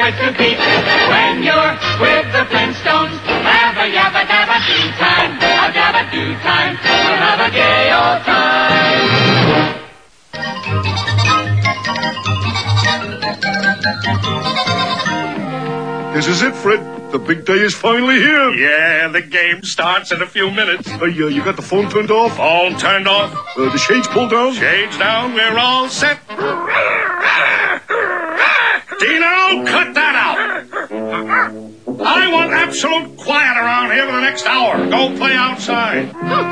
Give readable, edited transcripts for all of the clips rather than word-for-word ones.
good to beat. When you're with the Flintstones, abba yabba dabba do time, a dabba do time. We'll have a gay old time. This is it, Fred. The big day is finally here. Yeah, the game starts in a few minutes. You got the phone turned off? Phone turned off. The shades pulled down? Shades down. We're all set. Dino, cut that out. I want absolute quiet around here for the next hour. Go play outside.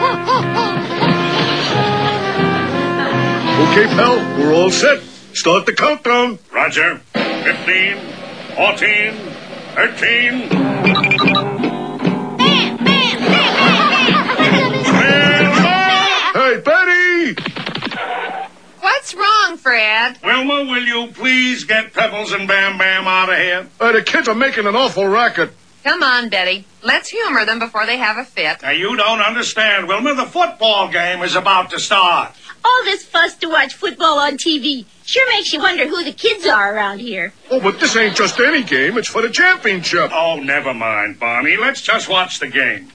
Okay, pal. We're all set. Start the countdown. Roger. 15, 14, 13. Hey, Betty! What's wrong, Fred? Wilma, will you please get Pebbles and Bam Bam out of here? The kids are making an awful racket. Come on, Betty. Let's humor them before they have a fit. Now, you don't understand, Wilma. The football game is about to start. All this fuss to watch football on TV sure makes you wonder who the kids are around here. Oh, but this ain't just any game. It's for the championship. Oh, never mind, Barney. Let's just watch the game.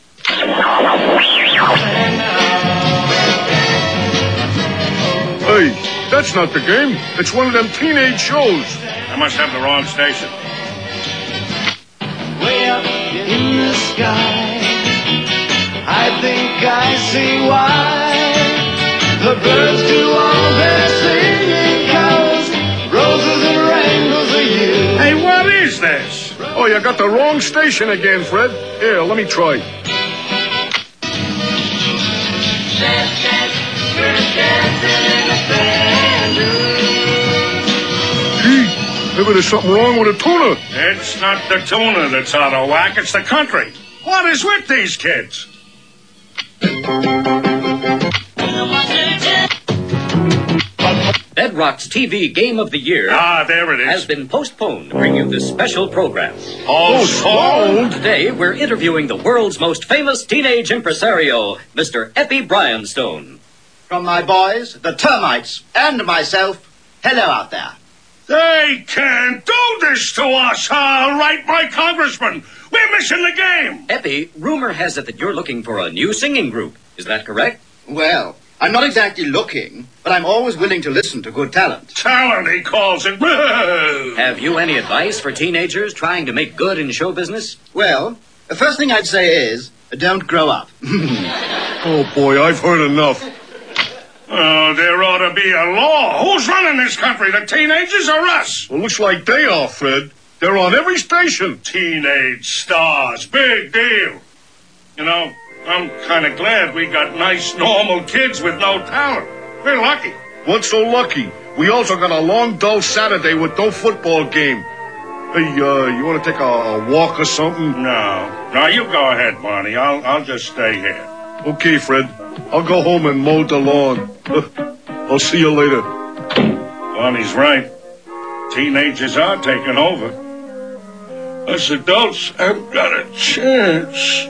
Hey, that's not the game. It's one of them teenage shows. I must have the wrong station. Way up in the sky, I think I see why the birds do all their singing, 'cause roses and rainbows are you. Hey, what is this? Oh, you got the wrong station again, Fred. Here, let me try. Gee, maybe there's something wrong with the tuna. It's not the tuna that's out of whack. It's the country. What is with these kids? Bedrock's TV Game of the Year There it is. has been postponed to bring you this special program. Postponed? Today, we're interviewing the world's most famous teenage impresario, Mr. Eppie Bryanstone. From my boys, the termites, and myself, hello out there. They can't do this to us. I'll write my congressman. We're missing the game. Eppie, rumor has it that you're looking for a new singing group. Is that correct? Well, I'm not exactly looking, but I'm always willing to listen to good talent. Talent, he calls it. Have you any advice for teenagers trying to make good in show business? Well, the first thing I'd say is, don't grow up. Oh, boy, I've heard enough. Oh, there ought to be a law. Who's running this country, the teenagers or us? Well, looks like they are, Fred. They're on every station. Teenage stars, big deal. You know, I'm kind of glad we got nice, normal kids with no talent. We're lucky. What's so lucky? We also got a long, dull Saturday with no football game. Hey, you want to take a walk or something? No, you go ahead, Barney. I'll just stay here. Okay, Fred. I'll go home and mow the lawn. I'll see you later. Barney's right. Teenagers are taking over. Us adults haven't got a chance.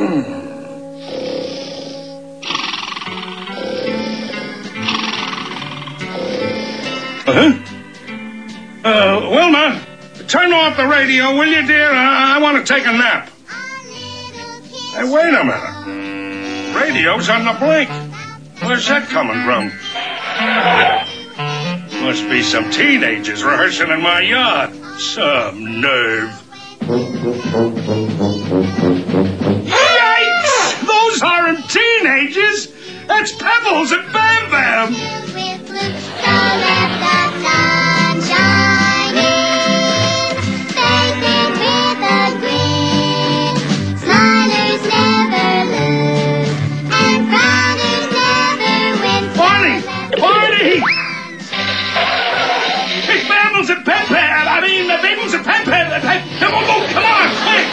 Wilma, turn off the radio, will you, dear? I want to take a nap. Hey, wait a minute. Radio's on the blink. Where's that coming from? Must be some teenagers rehearsing in my yard. Some nerve. Yikes! Those aren't teenagers. That's Pebbles and Bam Bam. Come on, come on! Hey.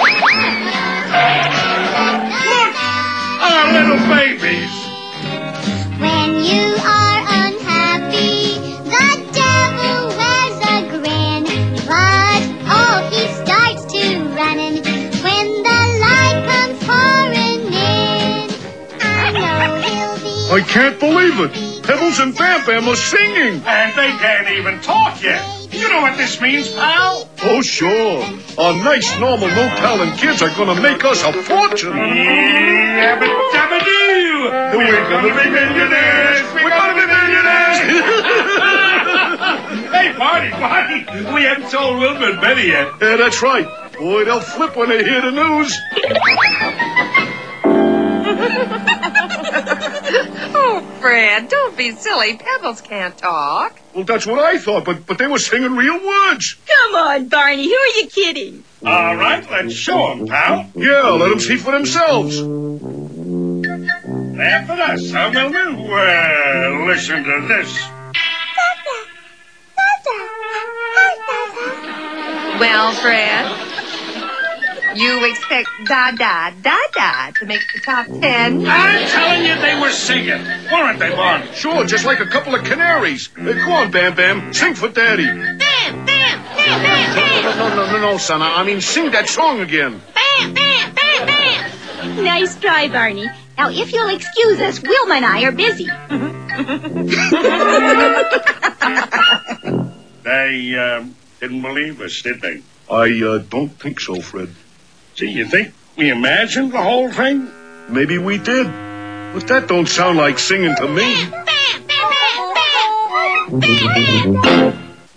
Look! Our little babies! When you are unhappy, the devil wears a grin. But, he starts to running when the light comes pouring in. I know he'll be... I can't believe it! Pebbles and Bam Bam are singing! And they can't even talk yet. You know what this means, pal? Oh, sure. Our nice, normal, no-talent kids are gonna make us a fortune. Yabba-dabba-doo! We're gonna be millionaires! We're gonna be millionaires! Hey, Barney, we haven't told Wilma and Betty yet. Yeah, that's right. Boy, they'll flip when they hear the news. Oh, Fred, don't be silly. Pebbles can't talk. Well, that's what I thought, but they were singing real words. Come on, Barney. Who are you kidding? All right, let's show them, pal. Yeah, let them see for themselves. Laugh at us, huh, Wilma? Well, listen to this. Well, Fred, you expect da-da to make the top 10? I'm telling you they were singing. Weren't they, Barney? Sure, just like a couple of canaries. Hey, go on, Bam Bam. Sing for Daddy. Bam, bam, bam, bam, bam. No, son. I mean, sing that song again. Bam, bam, bam, bam. Nice try, Barney. Now, if you'll excuse us, Wilma and I are busy. They, didn't believe us, did they? I don't think so, Fred. Gee, you think we imagined the whole thing? Maybe we did. But that don't sound like singing to me. Bam, bam, bam, bam, bam.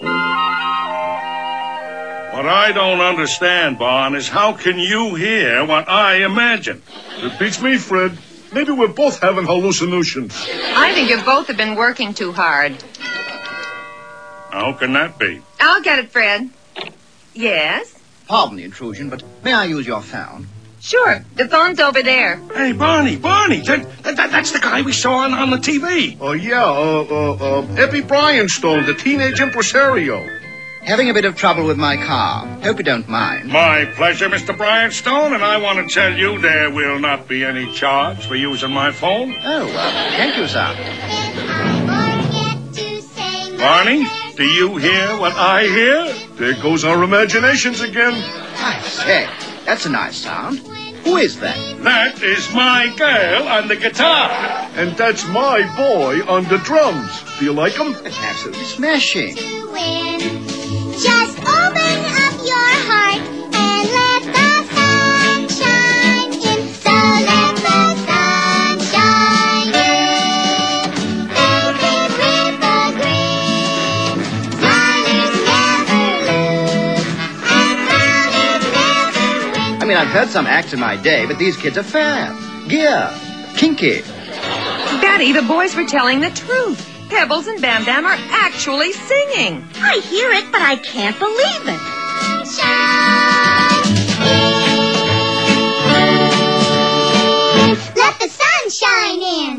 What I don't understand, Bon, is how can you hear what I imagine? It beats me, Fred. Maybe we're both having hallucinations. I think you both have been working too hard. How can that be? I'll get it, Fred. Yes? Pardon the intrusion, but may I use your phone? Sure. The phone's over there. Hey, Barney, that's the guy we saw on the TV. Oh, yeah, Eppie Bryanstone, the teenage impresario. Having a bit of trouble with my car. Hope you don't mind. My pleasure, Mr. Bryanstone, and I want to tell you there will not be any charge for using my phone. Oh, thank you, sir. Barney, do you hear what I hear? There goes our imaginations again. I say, that's a nice sound. Who is that? That is my girl on the guitar. And that's my boy on the drums. Do you like them? It's absolutely smashing. Just open up your heart and let the sun shine in. So let the sun shine in. Make it with a grin. Smilers never lose, and frowners never win. I mean, I've heard some acts in my day, but these kids are fab, gear, kinky. Betty, the boys were telling the truth. Pebbles and Bam Bam are actually singing. I hear it, but I can't believe it. Let the sun shine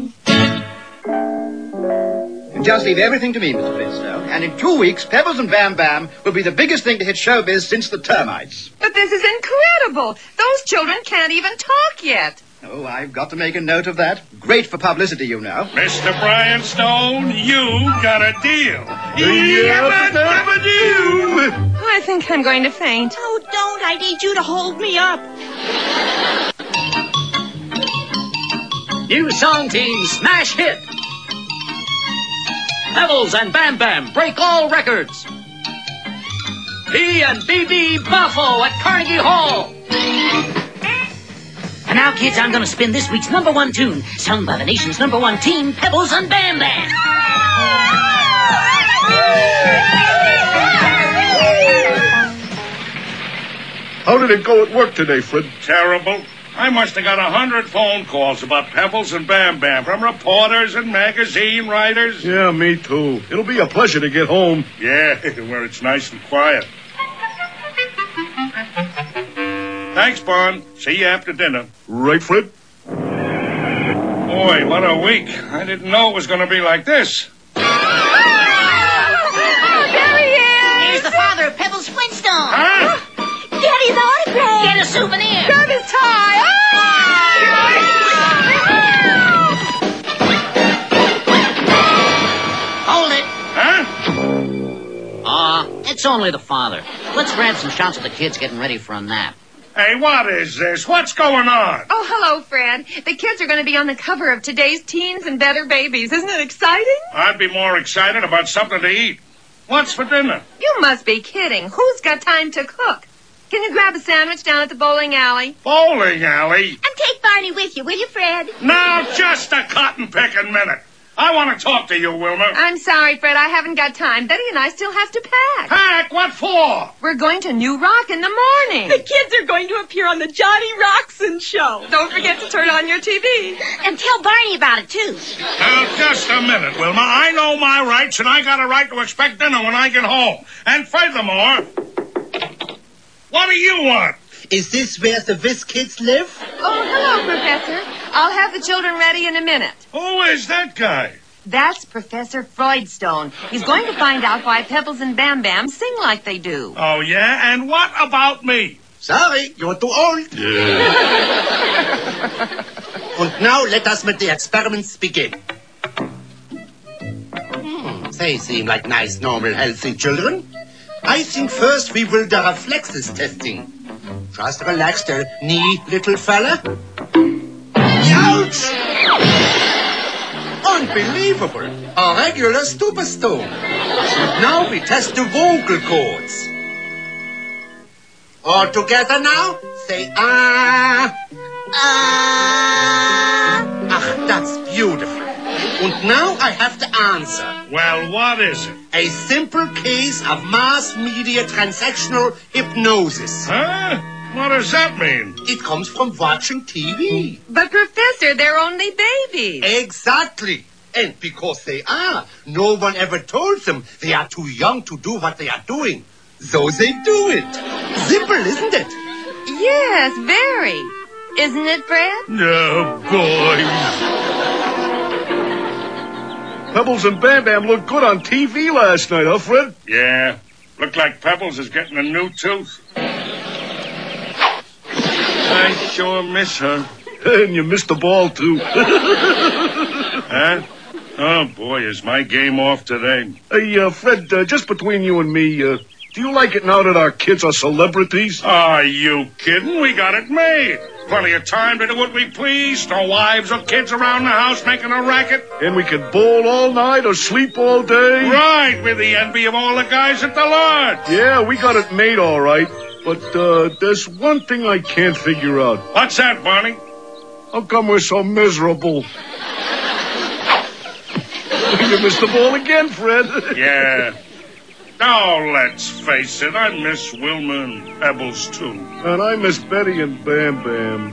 in. Just leave everything to me, Mr. Flintstone, and in 2 weeks, Pebbles and Bam Bam will be the biggest thing to hit showbiz since the termites. But this is incredible. Those children can't even talk yet. Oh, I've got to make a note of that. Great for publicity, you know. Mr. Bryanstone, you got a deal. I think I'm going to faint. Oh, don't. I need you to hold me up. New song team smash hit. Pebbles and Bam Bam break all records. P&BB Buffo at Carnegie Hall. And now, kids, I'm going to spin this week's number one tune, sung by the nation's number one team, Pebbles and Bam Bam. How did it go at work today, Fred? Terrible. I must have got 100 phone calls about Pebbles and Bam Bam from reporters and magazine writers. Yeah, me too. It'll be a pleasure to get home. Yeah, where it's nice and quiet. Thanks, Bon. See you after dinner. Right, Fred? Boy, what a week. I didn't know it was going to be like this. There he is. Here's the father of Pebbles Flintstone. Huh? Get his autograph. Get a souvenir. Grab his tie. Hold it. Huh? It's only the father. Let's grab some shots of the kids getting ready for a nap. Hey, what is this? What's going on? Oh, hello, Fred. The kids are going to be on the cover of today's Teens and Better Babies. Isn't it exciting? I'd be more excited about something to eat. What's for dinner? You must be kidding. Who's got time to cook? Can you grab a sandwich down at the bowling alley? Bowling alley? And take Barney with you, will you, Fred? Now, just a cotton-picking minute. I want to talk to you, Wilma. I'm sorry, Fred. I haven't got time. Betty and I still have to pack. Pack? What for? We're going to New Rock in the morning. The kids are going to appear on the Johnny Roxon show. Don't forget to turn on your TV. And tell Barney about it, too. Now, just a minute, Wilma. I know my rights, and I got a right to expect dinner when I get home. And furthermore, what do you want? Is this where the Whiz kids live? Oh, hello, Professor. I'll have the children ready in a minute. Who is that guy? That's Professor Freudstone. He's going to find out why Pebbles and Bam Bam sing like they do. Oh, yeah? And what about me? Sorry, you're too old. And now let us with the experiments begin. They seem like nice, normal, healthy children. I think first we will do reflexes testing. Just relax the knee, little fella. Ouch! Unbelievable. A regular stupestone. Now we test the vocal cords. All together now, say ah. Ah. Ach, that's beautiful. And now I have the answer. Well, what is it? A simple case of mass media transactional hypnosis. Huh? What does that mean? It comes from watching TV. But, Professor, they're only babies. Exactly. And because they are, no one ever told them they are too young to do what they are doing. So they do it. Simple, isn't it? Yes, very. Isn't it, Fred? Oh, boy. Pebbles and Bam Bam looked good on TV last night, huh, Fred? Yeah. Looked like Pebbles is getting a new tooth. I sure miss her. And you missed the ball, too. Huh? Oh, boy, is my game off today. Hey, Fred, just between you and me, do you like it now that our kids are celebrities? Are you kidding? We got it made. Plenty of time to do what we please. No wives or kids around the house making a racket. And we can bowl all night or sleep all day. Right, we're the envy of all the guys at the lodge. Yeah, we got it made all right. But there's one thing I can't figure out. What's that, Barney? How come we're so miserable? You missed the ball again, Fred. Yeah. Now, let's face it, I miss Wilma and Pebbles, too. And I miss Betty and Bam Bam.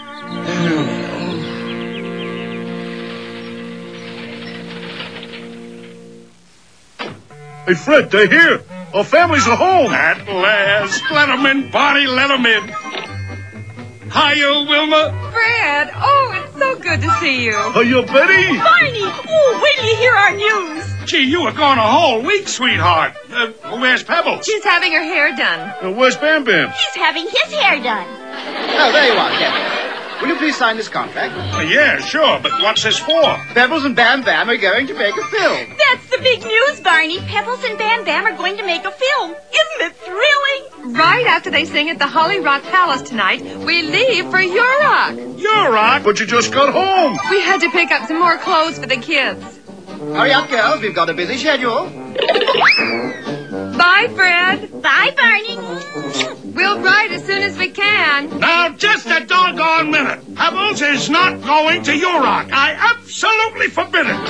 Hey, Fred, they're here. Our families are home. At last. Let 'em in, Barney, let 'em in. Hiya, Wilma. Fred, oh, it's so good to see you. Hiya, Betty. Barney, oh, wait till you hear our news. Gee, you were gone a whole week, sweetheart. Where's Pebbles? She's having her hair done. Where's Bam Bam? He's having his hair done. Oh, there you are, Captain. Will you please sign this contract? Yeah, sure, but what's this for? Pebbles and Bam Bam are going to make a film. That's the big news, Barney. Pebbles and Bam Bam are going to make a film. Isn't it thrilling? Right after they sing at the Holly Rock Palace tonight, we leave for Yurok. Yurok? But you just got home. We had to pick up some more clothes for the kids. Hurry up, girls. We've got a busy schedule. Bye, Fred. Bye, Barney. We'll write as soon as we can. Now, just a doggone minute. Pebbles is not going to Yurok. I absolutely forbid it.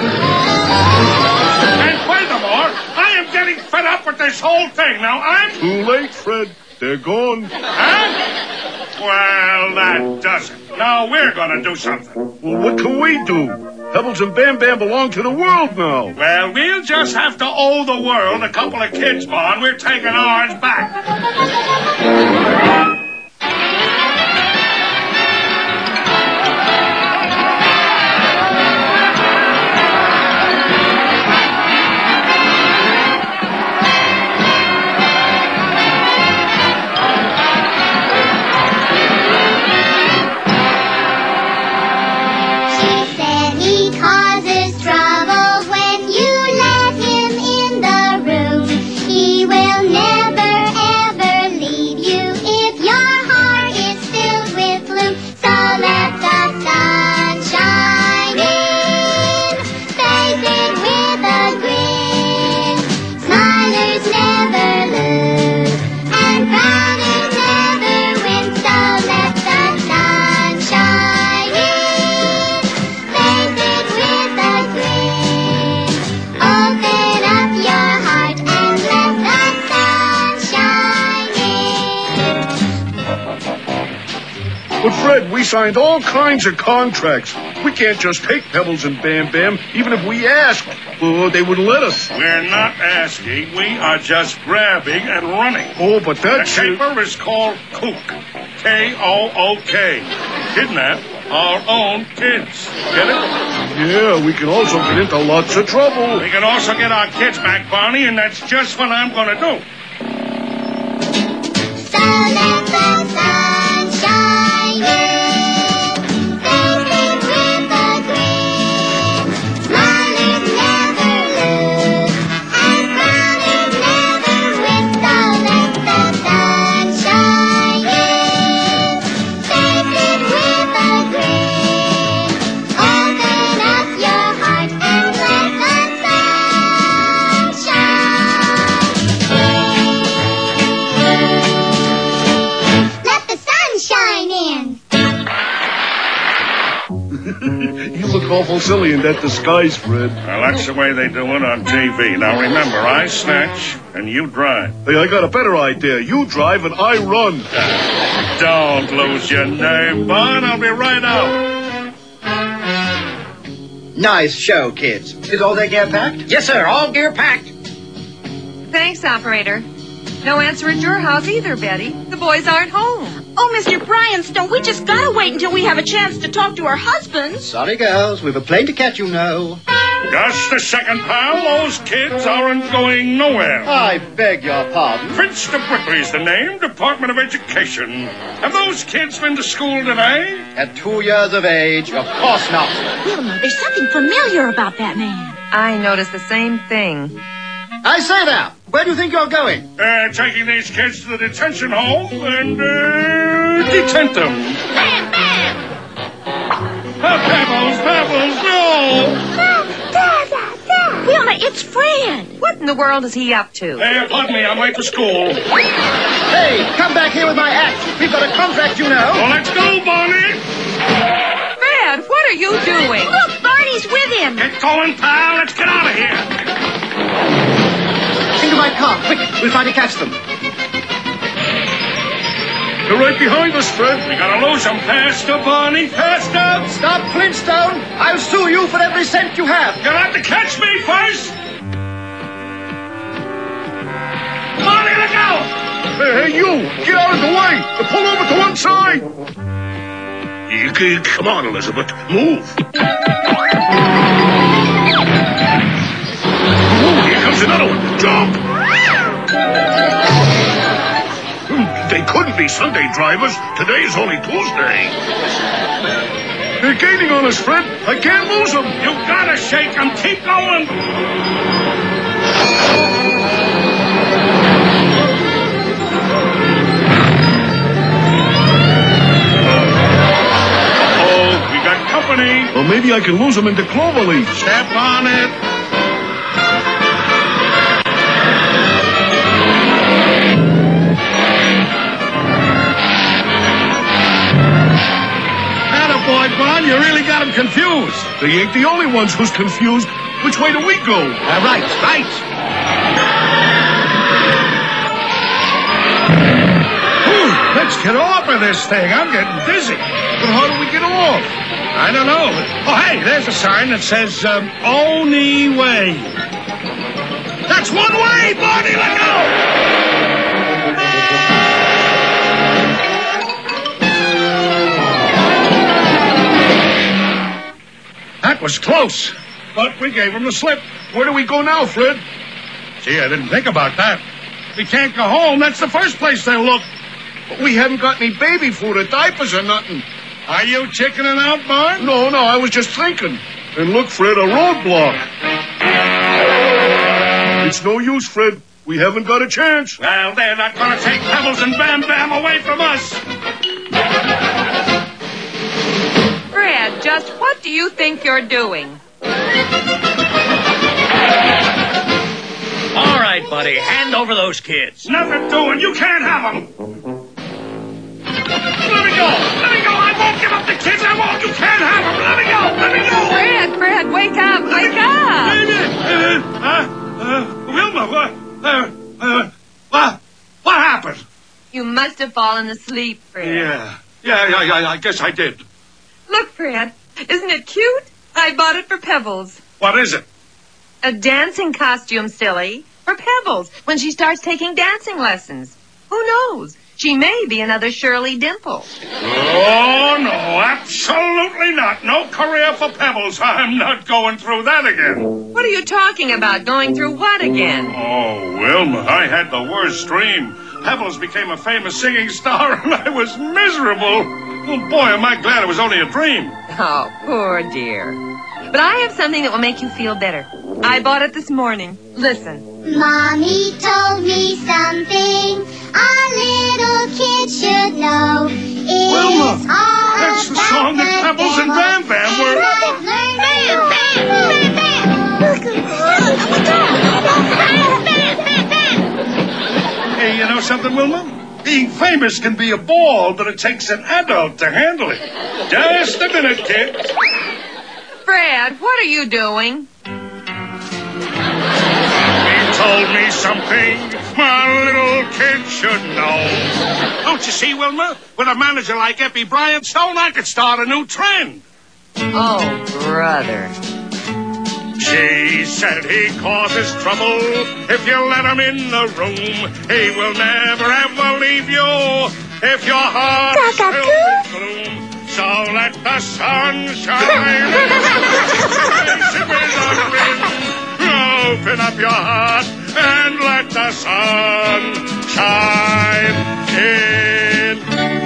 And furthermore, I am getting fed up with this whole thing. Now, Too late, Fred. They're gone. Huh? Well, that does it. Now we're going to do something. Well, what can we do? Pebbles and Bam Bam belong to the world now. Well, we'll just have to owe the world a couple of kids, Bon. We're taking ours back. He will never ever leave you if you're We signed all kinds of contracts. We can't just take Pebbles and Bam Bam, even if we asked. Oh, they wouldn't let us. We're not asking. We are just grabbing and running. Oh, but that's... The caper is called Kook. K-O-O-K. Kidnap our own kids. Get it? Yeah, we can also get into lots of trouble. We can also get our kids back, Barney, and that's just what I'm going to do. So let the sun shine in, facing with a grin, smiling never lose, and frowning never win. So let the sun shine in, facing with a grin. Open up your heart and let the sun shine. Let the sun shine in. You look awful silly in that disguise, Fred. Well, that's the way they do it on TV. Now, remember, I snatch and you drive. Hey, I got a better idea. You drive and I run. Don't lose your nerve, Bud. I'll be right out. Nice show, kids. Is all their gear packed? Yes, sir. All gear packed. Thanks, operator. No answer at your house either, Betty. The boys aren't home. Oh, Mr. Bryanstone, we just gotta wait until we have a chance to talk to our husbands. Sorry, girls. We've a plane to catch, you know. Just a second, pal. Those kids aren't going nowhere. I beg your pardon. Prince de Brickley's the name, Department of Education. Have those kids been to school today? At 2 years of age, of course not. Wilma, there's something familiar about that man. I noticed the same thing. I say there. Where do you think you're going? Taking these kids to the detention home and, detent them. Bam, bam! Pebbles, no! Wilma, it's Fred. What in the world is he up to? Hey, pardon me, I'm late for school. Hey, come back here with my axe. We've got a contract, you know. Well, let's go, Barney. Fred, what are you doing? Look, Barney's with him. Get going, pal. Let's get out of here. Into my car. Quick, we'll try to catch them. They're right behind us, Fred. We gotta lose them. Faster, Barney. Faster. Stop, Flintstone. I'll sue you for every cent you have. You'll have to catch me first. Barney, look out. Hey, you! Get out of the way! Pull over to one side! Come on, Elizabeth. Move. Here comes another one. Jump! They couldn't be Sunday drivers. Today's only Tuesday. They're gaining on us, Fred. I can't lose them. You gotta shake them. Keep going. Uh-oh, we got company. Well, maybe I can lose them into Cloverleaf. Step on it. Boy, Bud, you really got them confused. They ain't the only ones who's confused. Which way do we go? Right. Whew, let's get off of this thing. I'm getting dizzy. But how do we get off? I don't know. Oh, hey, there's a sign that says, Only Way. That's one way, Barney. Let go. That was close, but we gave him the slip. Where do we go now, Fred? Gee, I didn't think about that. We can't go home. That's the first place they'll look. But we haven't got any baby food or diapers or nothing. Are you chickening out, Bart? No, I was just thinking. And look, Fred, a roadblock. It's no use, Fred. We haven't got a chance. Well, they're not going to take Pebbles and Bam Bam away from us. Fred, just what do you think you're doing? All right, buddy. Hand over those kids. Nothing doing. You can't have them. Let me go. I won't give up the kids. I won't. You can't have them. Let me go. Fred, wake up. Wilma, what happened? You must have fallen asleep, Fred. Yeah. Yeah, I guess I did. Look, Fred, isn't it cute? I bought it for Pebbles. What is it? A dancing costume, silly, for Pebbles when she starts taking dancing lessons. Who knows? She may be another Shirley Dimple. Oh, no, absolutely not. No career for Pebbles. I'm not going through that again. What are you talking about? Going through what again? Oh, Wilma, I had the worst dream. Pebbles became a famous singing star, and I was miserable. Oh, boy, am I glad it was only a dream. Oh, poor dear. But I have something that will make you feel better. I bought it this morning. Listen. Mommy told me something a little kid should know. It's Wilma, all that's the about song that Pebbles and Bam Bam were... Hey, you know something, Wilma? Being famous can be a ball, but it takes an adult to handle it. Just a minute, kid. Fred, what are you doing? He told me something my little kid should know. Don't you see, Wilma? With a manager like Eppie Bryanstone, I could start a new trend. Oh, brother. She said he causes trouble if you let him in the room. He will never, ever leave you if your heart is filled with gloom. So let the sun shine. Open up your heart and let the sun shine in.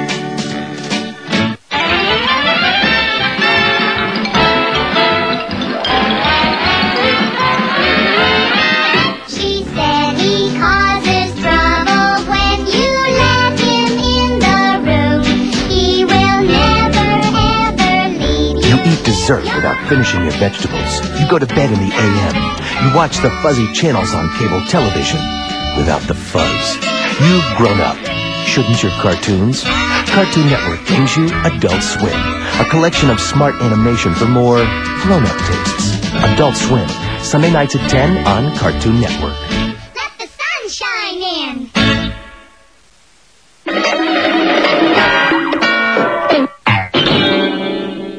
She said he causes trouble when you let him in the room. He will never, ever leave you. You eat dessert without finishing your vegetables. You go to bed in the a.m. You watch the fuzzy channels on cable television without the fuzz. You've grown up. Shouldn't your cartoons? Cartoon Network brings you Adult Swim, a collection of smart animation for more grown-up tastes. Adult Swim, Sunday nights at 10 on Cartoon Network.